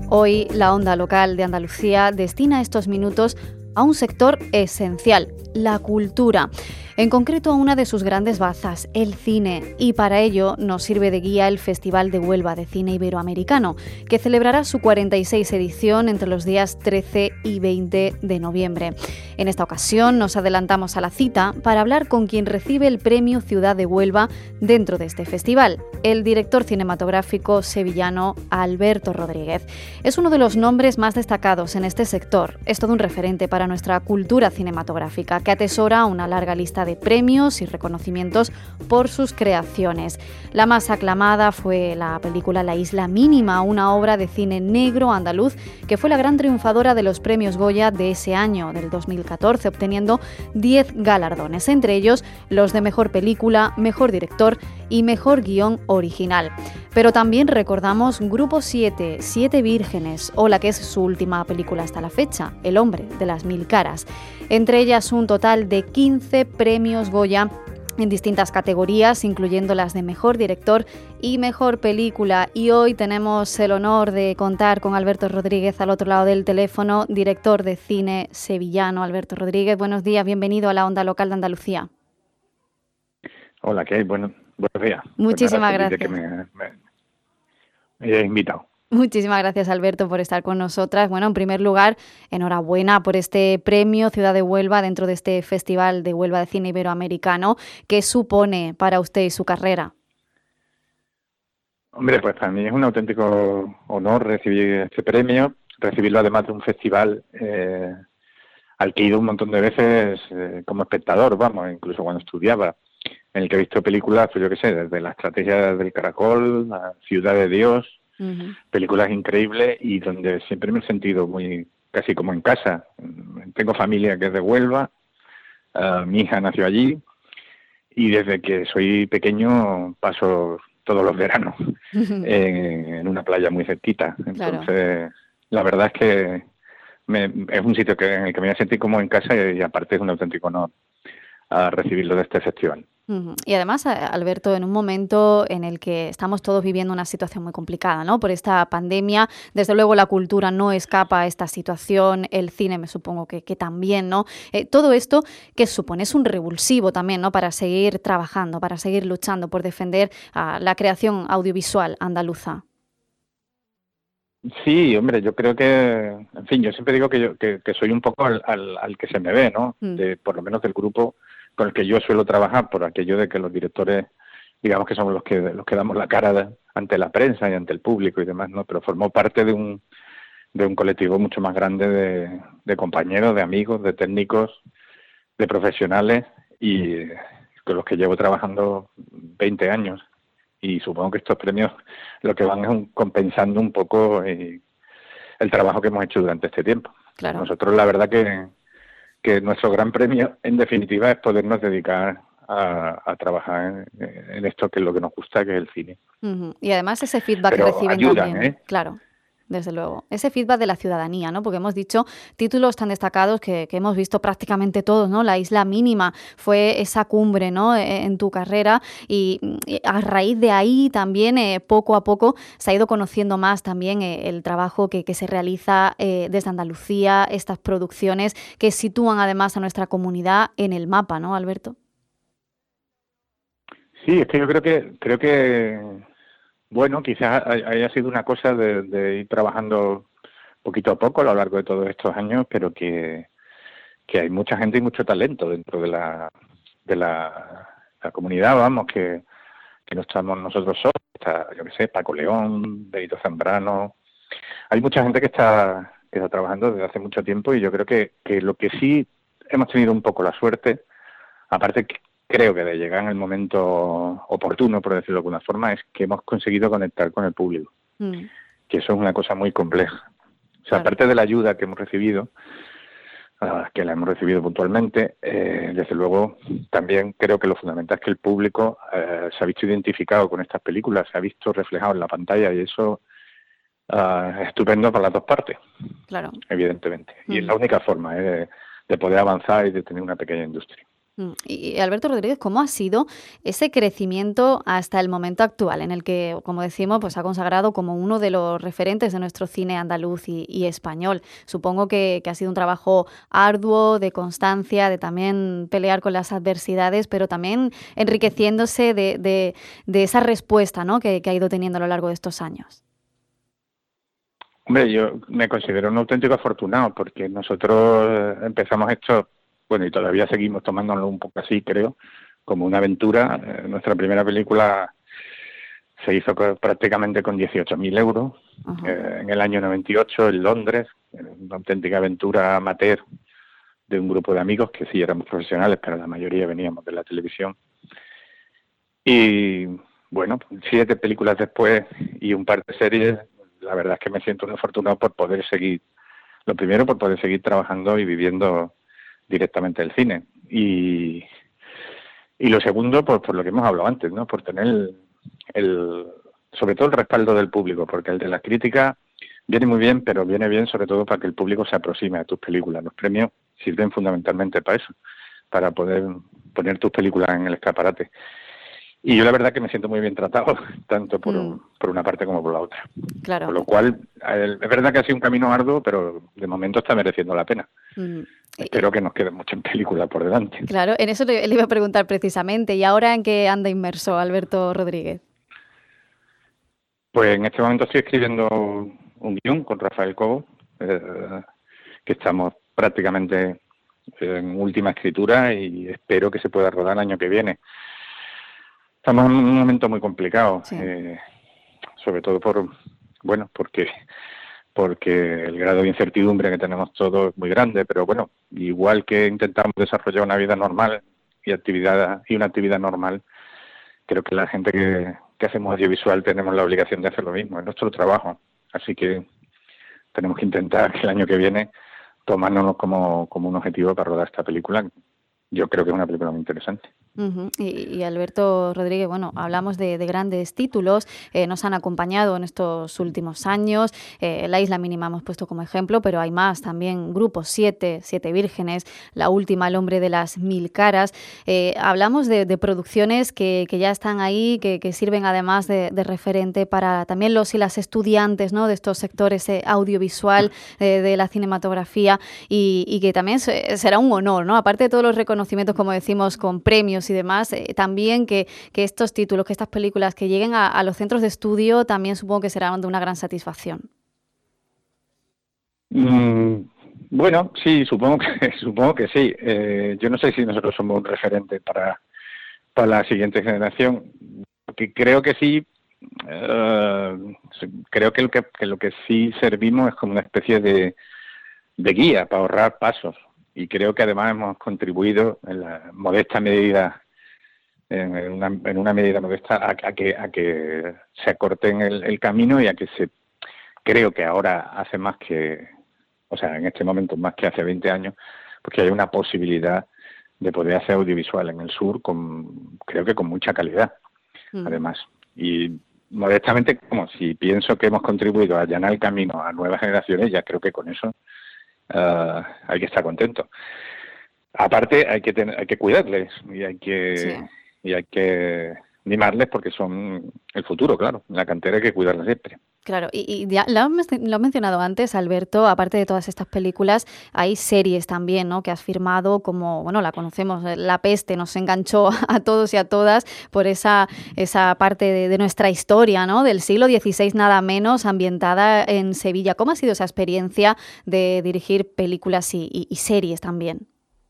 Hoy la Onda Local de Andalucía destina estos minutos a un sector esencial, la cultura. En concreto a una de sus grandes bazas, el cine, y para ello nos sirve de guía el Festival de Huelva de Cine Iberoamericano, que celebrará su 46 edición entre los días 13 y 20 de noviembre. En esta ocasión nos adelantamos a la cita para hablar con quien recibe el premio Ciudad de Huelva dentro de este festival, el director cinematográfico sevillano Alberto Rodríguez. Es uno de los nombres más destacados en este sector, es todo un referente para nuestra cultura cinematográfica, que atesora una larga lista de premios y reconocimientos por sus creaciones. La más aclamada fue la película La Isla Mínima, una obra de cine negro andaluz que fue la gran triunfadora de los premios Goya de ese año, del 2014, obteniendo 10 galardones, entre ellos los de Mejor Película, Mejor Director y Mejor Guión Original. Pero también recordamos Grupo 7, Siete Vírgenes, o la que es su última película hasta la fecha, El Hombre de las Mil Caras. Entre ellas un total de 15 premios Goya en distintas categorías, incluyendo las de Mejor Director y Mejor Película. Y hoy tenemos el honor de contar con Alberto Rodríguez al otro lado del teléfono, director de cine sevillano. Alberto Rodríguez, buenos días, bienvenido a la Onda Local de Andalucía. Hola, ¿qué hay? Buenos días. Muchísimas Pues nada, gracias. feliz de que me hayas invitado. Muchísimas gracias, Alberto, por estar con nosotras. Bueno, en primer lugar, enhorabuena por este premio Ciudad de Huelva dentro de este Festival de Huelva de Cine Iberoamericano. ¿Qué supone para usted y su carrera? Hombre, pues para mí es un auténtico honor recibir este premio, recibirlo además de un festival al que he ido un montón de veces como espectador, vamos, incluso cuando estudiaba, en el que he visto películas, pues yo qué sé, desde La Estrategia del Caracol, La Ciudad de Dios, películas increíbles y donde siempre me he sentido muy casi como en casa. Tengo familia que es de Huelva, mi hija nació allí y desde que soy pequeño paso todos los veranos en una playa muy cerquita. Entonces, Claro. la verdad es que es un sitio en el que me voy a sentir como en casa y aparte es un auténtico honor a recibirlo de este festival. Y además, Alberto, en un momento en el que estamos todos viviendo una situación muy complicada, ¿no? Por esta pandemia, desde luego la cultura no escapa a esta situación, el cine me supongo que también, ¿no? Todo esto, ¿qué supone? Es un revulsivo también, ¿no? Para seguir trabajando, para seguir luchando por defender la creación audiovisual andaluza. Sí, hombre, yo creo que, en fin, yo siempre digo que soy un poco al que se me ve, ¿no? Por lo menos del grupo con el que yo suelo trabajar, por aquello de que los directores, digamos que somos los que damos la cara ante la prensa y ante el público y demás, ¿no? Pero formo parte de un colectivo mucho más grande de compañeros, de amigos, de técnicos, de profesionales y con los que llevo trabajando 20 años. Y supongo que estos premios lo que van es compensando un poco el trabajo que hemos hecho durante este tiempo. Claro. Nosotros la verdad que nuestro gran premio en definitiva es podernos dedicar a trabajar en esto que es lo que nos gusta, que es el cine. Y además ese feedback que Pero reciben ayudan, también, claro. Desde luego. Ese feedback de la ciudadanía, ¿no? Porque hemos dicho títulos tan destacados que hemos visto prácticamente todos, ¿no? La Isla Mínima fue esa cumbre, ¿no? En tu carrera y a raíz de ahí también poco a poco se ha ido conociendo más también el trabajo que se realiza desde Andalucía, estas producciones que sitúan además a nuestra comunidad en el mapa, ¿no, Alberto? Sí, es que yo creo que bueno, quizás haya sido una cosa de ir trabajando poquito a poco a lo largo de todos estos años, pero que hay mucha gente y mucho talento dentro de la comunidad, vamos, que no estamos nosotros solos, está, yo qué sé, Paco León, Benito Zambrano, hay mucha gente que está trabajando desde hace mucho tiempo y yo creo que lo que sí hemos tenido un poco la suerte, aparte creo que de llegar en el momento oportuno, por decirlo de alguna forma, es que hemos conseguido conectar con el público, que eso es una cosa muy compleja. O sea, aparte de la ayuda que hemos recibido, que la hemos recibido puntualmente, desde luego también creo que lo fundamental es que el público se ha visto identificado con estas películas, se ha visto reflejado en la pantalla y eso es estupendo para las dos partes, claro. Evidentemente. Y es la única forma de poder avanzar y de tener una pequeña industria. Y Alberto Rodríguez, ¿cómo ha sido ese crecimiento hasta el momento actual, en el que, como decimos, pues ha consagrado como uno de los referentes de nuestro cine andaluz y español? Supongo que ha sido un trabajo arduo, de constancia, de también pelear con las adversidades, pero también enriqueciéndose de esa respuesta, ¿no?, que ha ido teniendo a lo largo de estos años. Hombre, yo me considero un auténtico afortunado porque nosotros empezamos esto, bueno, y todavía seguimos tomándolo un poco así, creo, como una aventura. Nuestra primera película se hizo prácticamente con 18.000 euros en el año 98 en Londres, una auténtica aventura amateur de un grupo de amigos que sí éramos profesionales, pero la mayoría veníamos de la televisión. Y bueno, 7 películas después y un par de series, la verdad es que me siento un afortunado por poder seguir, lo primero por poder seguir trabajando y viviendo directamente del cine. Y lo segundo, pues por lo que hemos hablado antes, ¿no? Por tener sobre todo el respaldo del público, porque el de las críticas viene muy bien, pero viene bien sobre todo para que el público se aproxime a tus películas. Los premios sirven fundamentalmente para eso, para poder poner tus películas en el escaparate. Y yo la verdad que me siento muy bien tratado, tanto por una parte como por la otra. Claro. Con lo cual, es verdad que ha sido un camino arduo, pero de momento está mereciendo la pena. Espero que nos quede mucho en película por delante. Claro, en eso le iba a preguntar precisamente. ¿Y ahora en qué anda inmerso Alberto Rodríguez? Pues en este momento estoy escribiendo un guión con Rafael Cobo, que estamos prácticamente en última escritura y espero que se pueda rodar el año que viene. Estamos en un momento muy complicado, sí. Sobre todo porque el grado de incertidumbre que tenemos todos es muy grande, pero bueno, igual que intentamos desarrollar una vida normal y una actividad normal, creo que la gente que hacemos audiovisual tenemos la obligación de hacer lo mismo, es nuestro trabajo, así que tenemos que intentar que el año que viene tomárnoslo como un objetivo para rodar esta película. Yo creo que es una película muy interesante. Y Alberto Rodríguez, bueno, hablamos de grandes títulos, nos han acompañado en estos últimos años, La Isla Mínima hemos puesto como ejemplo, pero hay más también, Grupo 7, Siete Vírgenes, la última, El Hombre de las Mil Caras. Hablamos de producciones que ya están ahí, que sirven además de referente para también los y las estudiantes, ¿no?, de estos sectores audiovisual, de la cinematografía, y que también será un honor, ¿no?, aparte de todos los reconocimientos, como decimos, con premios y demás, también que estos títulos, que estas películas que lleguen a los centros de estudio, también supongo que serán de una gran satisfacción. Bueno, sí, supongo que sí. Yo no sé si nosotros somos un referente para la siguiente generación, porque creo que sí. Creo que lo que sí servimos es como una especie de guía para ahorrar pasos. Y creo que además hemos contribuido en la modesta medida, en una medida modesta, a que se acorten el camino y a que creo que ahora hace más que, o sea, en este momento más que hace 20 años, porque hay una posibilidad de poder hacer audiovisual en el sur creo que con mucha calidad, además. Y modestamente, como si pienso que hemos contribuido a allanar el camino a nuevas generaciones, ya creo que con eso hay que estar contento. Aparte hay que cuidarles y hay que mimarles porque son el futuro, claro. La cantera hay que cuidarla siempre. Claro, y ya lo has mencionado antes, Alberto, aparte de todas estas películas, hay series también, ¿no?, que has firmado, como, bueno, la conocemos, La Peste, nos enganchó a todos y a todas por esa parte de nuestra historia, ¿no?, del siglo XVI nada menos, ambientada en Sevilla. ¿Cómo ha sido esa experiencia de dirigir películas y series también?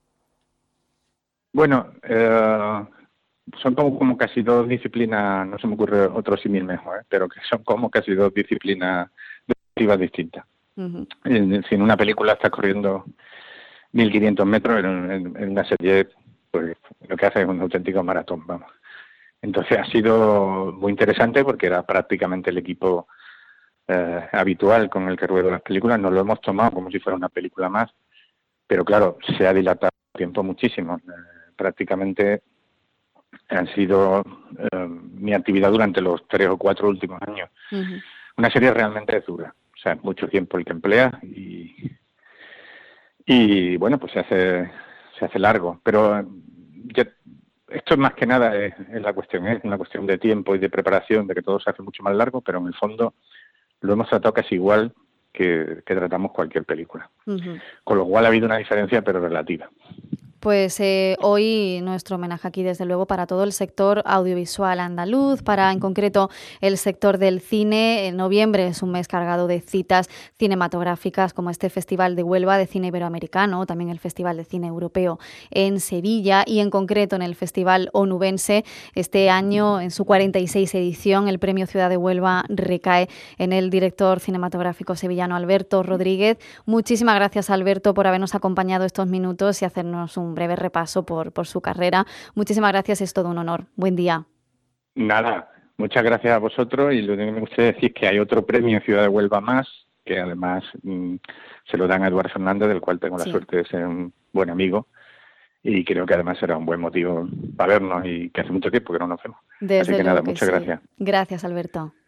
Bueno, son como casi dos disciplinas, no se me ocurre otro símil mejor, pero que son como casi dos disciplinas distintas. Si en una película estás corriendo 1.500 metros, en una serie pues lo que hace es un auténtico maratón, vamos. Entonces ha sido muy interesante porque era prácticamente el equipo habitual con el que ruedo las películas. Nos lo hemos tomado como si fuera una película más, pero claro, se ha dilatado el tiempo muchísimo. Prácticamente han sido mi actividad durante los 3 o 4 últimos años. Una serie realmente dura, o sea, mucho tiempo el que emplea y bueno, pues se hace largo, pero esto es más que nada es la cuestión, es una cuestión de tiempo y de preparación, de que todo se hace mucho más largo, pero en el fondo lo hemos tratado casi igual que tratamos cualquier película. Ujú. Con lo cual ha habido una diferencia, pero relativa. Pues hoy nuestro homenaje aquí, desde luego, para todo el sector audiovisual andaluz, para en concreto el sector del cine. En noviembre es un mes cargado de citas cinematográficas, como este Festival de Huelva de Cine Iberoamericano, también el Festival de Cine Europeo en Sevilla y en concreto en el Festival Onubense. Este año, en su 46 edición, el Premio Ciudad de Huelva recae en el director cinematográfico sevillano Alberto Rodríguez. Muchísimas gracias, Alberto, por habernos acompañado estos minutos y hacernos un breve repaso por su carrera. Muchísimas gracias, es todo un honor. Buen día. Nada, muchas gracias a vosotros, y lo que me gustaría decir es que hay otro premio en Ciudad de Huelva más, que además se lo dan a Eduardo Fernández, del cual tengo la suerte de ser un buen amigo, y creo que además será un buen motivo para vernos, y que hace mucho tiempo que no nos vemos. Así Desde que luego nada, que muchas sí. gracias. Gracias, Alberto.